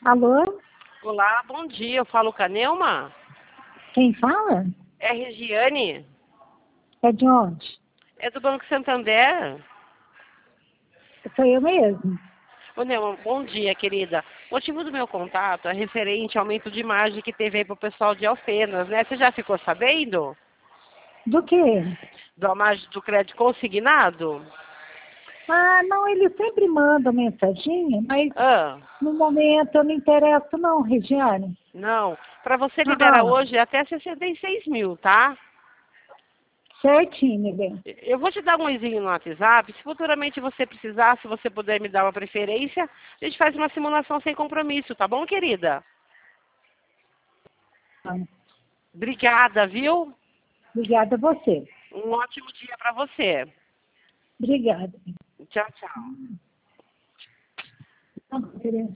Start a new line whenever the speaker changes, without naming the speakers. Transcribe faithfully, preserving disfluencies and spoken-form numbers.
Alô?
Olá, bom dia. Eu falo com a Neuma?
Quem fala?
É a Regiane?
É de onde?
É do Banco Santander?
Sou eu mesmo.
Ô, Neuma, bom dia, querida. O motivo do meu contato é referente ao aumento de margem que teve aí pro pessoal de Alfenas, né? Você já ficou sabendo?
Do quê?
Da margem do crédito consignado?
Ah, não, ele sempre manda mensaginha, mas
Ah,
no momento eu não interesso não, Regiane.
não. Para você liberar
Ah,
hoje é até sessenta e seis mil, tá?
certinho, meu bem.
Eu vou te dar um oizinho no WhatsApp. Se futuramente você precisar, se você puder me dar uma preferência, a gente faz uma simulação sem compromisso, tá bom, querida?
Ah,
Obrigada, viu?
obrigada a você.
Um ótimo dia para você.
Obrigada.
Tchau, tchau.
Não, Tereza.